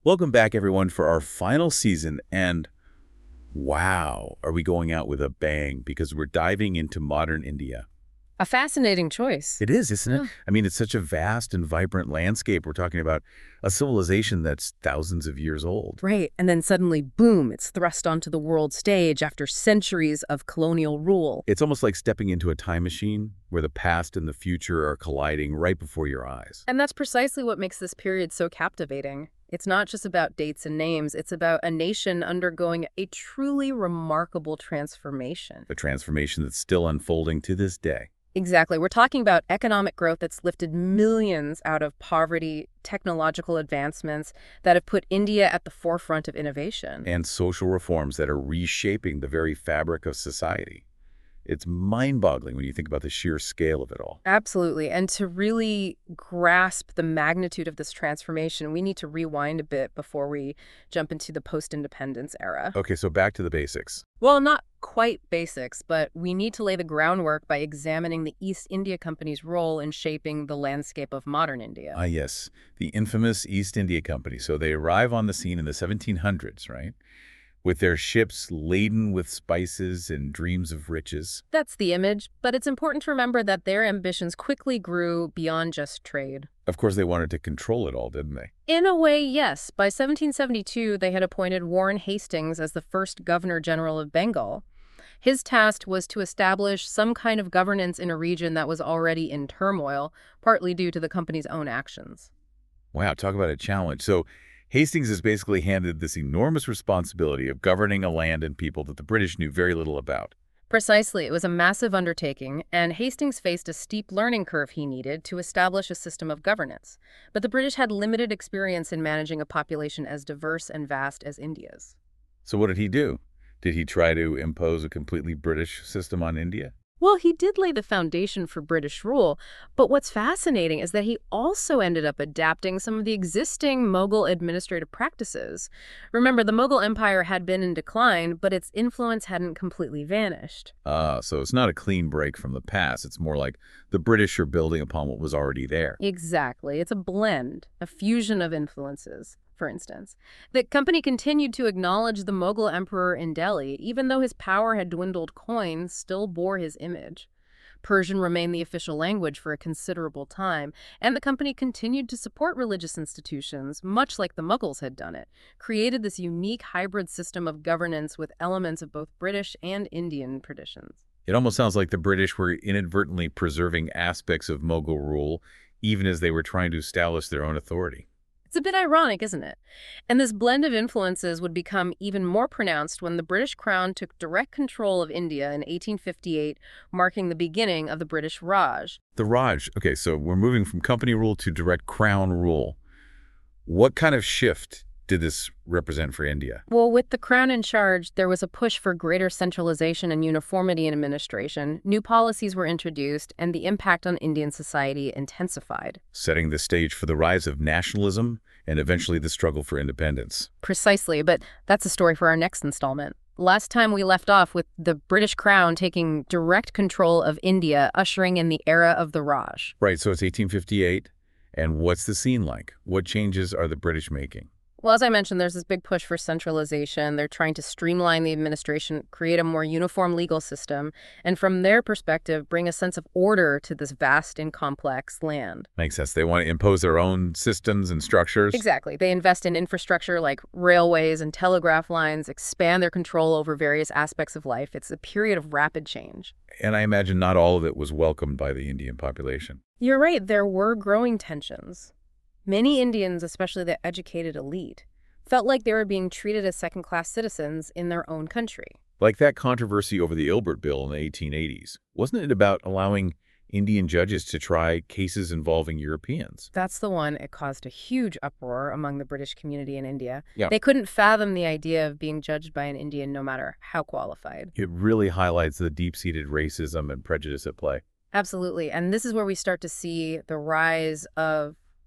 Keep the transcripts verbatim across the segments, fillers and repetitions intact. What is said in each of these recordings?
Welcome back, everyone, for our final season. And wow, are we going out with a bang because we're diving into modern India. A fascinating choice. It is, isn't it? Yeah. I mean, it's such a vast and vibrant landscape. We're talking about a civilization that's thousands of years old. Right. And then suddenly, boom, it's thrust onto the world stage after centuries of colonial rule. It's almost like stepping into a time machine where the past and the future are colliding right before your eyes. And that's precisely what makes this period so captivating. It's not just about dates and names. It's about a nation undergoing a truly remarkable transformation. A transformation that's still unfolding to this day. Exactly. We're talking about economic growth that's lifted millions out of poverty, technological advancements that have put India at the forefront of innovation. And social reforms that are reshaping the very fabric of society. It's mind-boggling when you think about the sheer scale of it all. Absolutely. And to really grasp the magnitude of this transformation, we need to rewind a bit before we jump into the post-independence era. Okay, so back to the basics. Well, not quite basics, but we need to lay the groundwork by examining the East India Company's role in shaping the landscape of modern India. Ah, yes, the infamous East India Company. So they arrive on the scene in the seventeen hundreds, right? With their ships laden with spices and dreams of riches. That's the image, but it's important to remember that their ambitions quickly grew beyond just trade. Of course, they wanted to control it all, didn't they? In a way, yes. By seventeen seventy-two, they had appointed Warren Hastings as the first Governor-General of Bengal. His task was to establish some kind of governance in a region that was already in turmoil, partly due to the company's own actions. Wow, talk about a challenge. So Hastings is basically handed this enormous responsibility of governing a land and people that the British knew very little about. Precisely. It was a massive undertaking, and Hastings faced a steep learning curve he needed to establish a system of governance. But the British had limited experience in managing a population as diverse and vast as India's. So what did he do? Did he try to impose a completely British system on India? Well, he did lay the foundation for British rule, but what's fascinating is that he also ended up adapting some of the existing Mughal administrative practices. Remember, the Mughal Empire had been in decline, but its influence hadn't completely vanished. Ah, uh, so it's not a clean break from the past. It's more like the British are building upon what was already there. Exactly. It's a blend, a fusion of influences. For instance, the company continued to acknowledge the Mughal emperor in Delhi, even though his power had dwindled. Coins still bore his image. Persian remained the official language for a considerable time, and the company continued to support religious institutions, much like the Mughals had done it, created this unique hybrid system of governance with elements of both British and Indian traditions. It almost sounds like the British were inadvertently preserving aspects of Mughal rule, even as they were trying to establish their own authority. It's a bit ironic, isn't it? And this blend of influences would become even more pronounced when the British Crown took direct control of India in eighteen fifty-eight, marking the beginning of the British Raj. The Raj. Okay, so we're moving from company rule to direct crown rule. What kind of shift did this represent for India? Well, with the crown in charge, there was a push for greater centralization and uniformity in administration. New policies were introduced, and the impact on Indian society intensified. Setting the stage for the rise of nationalism and eventually the struggle for independence. Precisely, but that's a story for our next installment. Last time we left off with the British Crown taking direct control of India, ushering in the era of the Raj. Right, so it's eighteen fifty-eight, and what's the scene like? What changes are the British making? Well, as I mentioned, there's this big push for centralization. They're trying to streamline the administration, create a more uniform legal system, and from their perspective, bring a sense of order to this vast and complex land. Makes sense. They want to impose their own systems and structures. Exactly. They invest in infrastructure like railways and telegraph lines, expand their control over various aspects of life. It's a period of rapid change. And I imagine not all of it was welcomed by the Indian population. You're right. There were growing tensions. Many Indians, especially the educated elite, felt like they were being treated as second-class citizens in their own country. Like that controversy over the Ilbert Bill in the eighteen eighties. Wasn't it about allowing Indian judges to try cases involving Europeans? That's the one. It caused a huge uproar among the British community in India. Yeah. They couldn't fathom the idea of being judged by an Indian no matter how qualified. It really highlights the deep-seated racism and prejudice at play. Absolutely. And this is where we start to see the rise of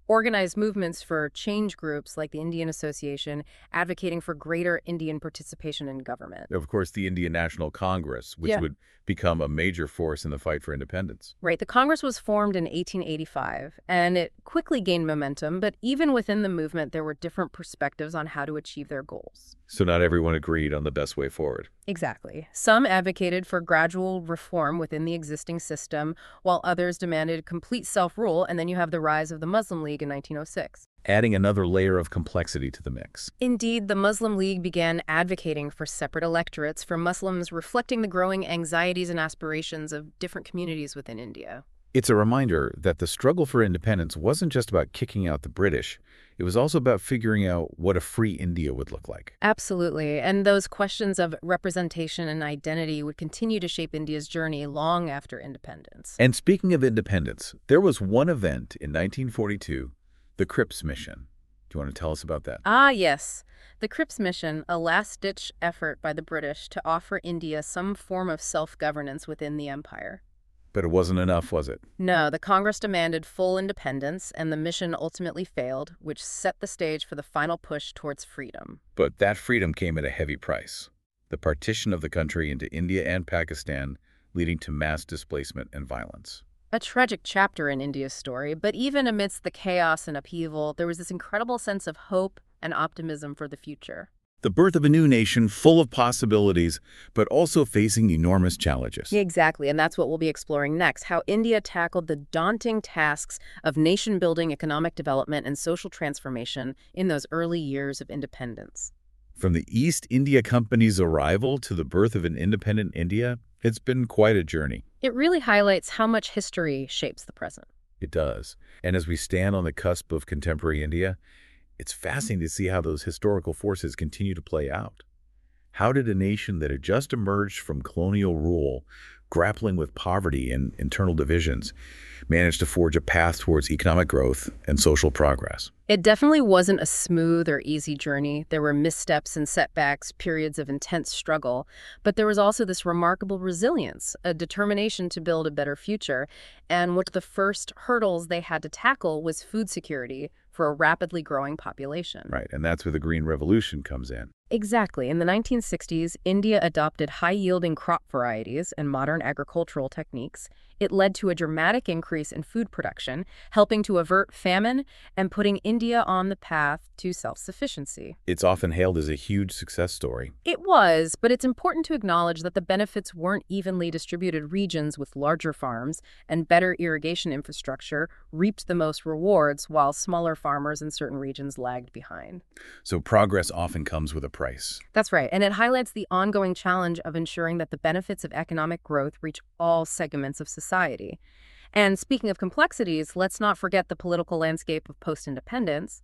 organized movements for change groups like the Indian Association, advocating for greater Indian participation in government. Of course, the Indian National Congress, which Yeah. would become a major force in the fight for independence. Right. The Congress was formed in eighteen eighty-five, and it quickly gained momentum, but even within the movement, there were different perspectives on how to achieve their goals. So not everyone agreed on the best way forward. Exactly. Some advocated for gradual reform within the existing system, while others demanded complete self-rule, and then you have the rise of the Muslim League in nineteen oh six. Adding another layer of complexity to the mix. Indeed, the Muslim League began advocating for separate electorates for Muslims, reflecting the growing anxieties and aspirations of different communities within India. It's a reminder that the struggle for independence wasn't just about kicking out the British. It was also about figuring out what a free India would look like. Absolutely. And those questions of representation and identity would continue to shape India's journey long after independence. And speaking of independence, there was one event in nineteen forty-two, the Cripps Mission. Do you want to tell us about that? Ah, yes. The Cripps Mission, a last-ditch effort by the British to offer India some form of self-governance within the empire. But it wasn't enough, was it? No, the Congress demanded full independence, and the mission ultimately failed, which set the stage for the final push towards freedom. But that freedom came at a heavy price. The partition of the country into India and Pakistan, leading to mass displacement and violence. A tragic chapter in India's story, but even amidst the chaos and upheaval, there was this incredible sense of hope and optimism for the future. The birth of a new nation full of possibilities, but also facing enormous challenges. Exactly, and that's what we'll be exploring next, how India tackled the daunting tasks of nation-building, economic development, and social transformation in those early years of independence. From the East India Company's arrival to the birth of an independent India, it's been quite a journey. It really highlights how much history shapes the present. It does. And as we stand on the cusp of contemporary India, it's fascinating to see how those historical forces continue to play out. How did a nation that had just emerged from colonial rule, grappling with poverty and internal divisions, manage to forge a path towards economic growth and social progress? It definitely wasn't a smooth or easy journey. There were missteps and setbacks, periods of intense struggle, but there was also this remarkable resilience, a determination to build a better future. And one of the first hurdles they had to tackle was food security for a rapidly growing population. Right, and that's where the Green Revolution comes in. Exactly. In the nineteen sixties, India adopted high-yielding crop varieties and modern agricultural techniques. It led to a dramatic increase in food production, helping to avert famine and putting India on the path to self-sufficiency. It's often hailed as a huge success story. It was, but it's important to acknowledge that the benefits weren't evenly distributed. Regions with larger farms and better irrigation infrastructure reaped the most rewards, while smaller farmers in certain regions lagged behind. So progress often comes with a price. That's right, and it highlights the ongoing challenge of ensuring that the benefits of economic growth reach all segments of society. And speaking of complexities, let's not forget the political landscape of post-independence.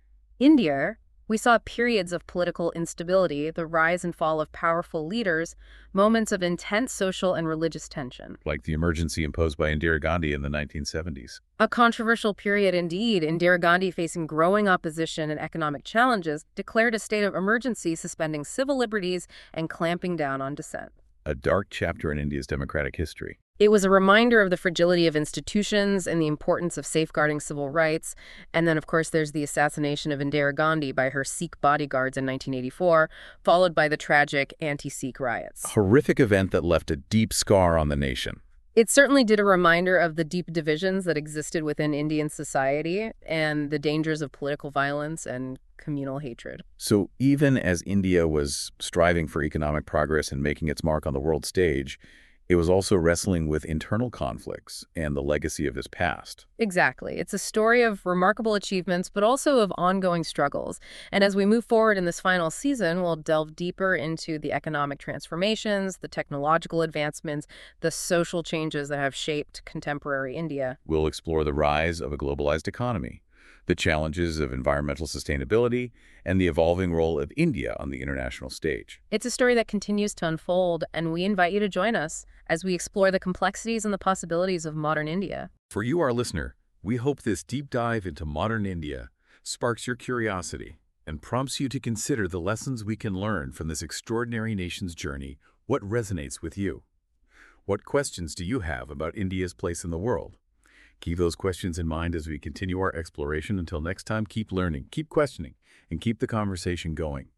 India, we saw periods of political instability, the rise and fall of powerful leaders, moments of intense social and religious tension. Like the emergency imposed by Indira Gandhi in the nineteen seventies. A controversial period indeed. Indira Gandhi, facing growing opposition and economic challenges, declared a state of emergency, suspending civil liberties and clamping down on dissent. A dark chapter in India's democratic history. It was a reminder of the fragility of institutions and the importance of safeguarding civil rights. And then, of course, there's the assassination of Indira Gandhi by her Sikh bodyguards in nineteen eighty-four, followed by the tragic anti-Sikh riots. A horrific event that left a deep scar on the nation. It certainly did a reminder of the deep divisions that existed within Indian society and the dangers of political violence and communal hatred. So even as India was striving for economic progress and making its mark on the world stage, it was also wrestling with internal conflicts and the legacy of this past. Exactly. It's a story of remarkable achievements, but also of ongoing struggles. And as we move forward in this final season, we'll delve deeper into the economic transformations, the technological advancements, the social changes that have shaped contemporary India. We'll explore the rise of a globalized economy, the challenges of environmental sustainability, and the evolving role of India on the international stage. It's a story that continues to unfold, and we invite you to join us as we explore the complexities and the possibilities of modern India. For you, our listener, we hope this deep dive into modern India sparks your curiosity and prompts you to consider the lessons we can learn from this extraordinary nation's journey. What resonates with you? What questions do you have about India's place in the world? Keep those questions in mind as we continue our exploration. Until next time, keep learning, keep questioning, and keep the conversation going.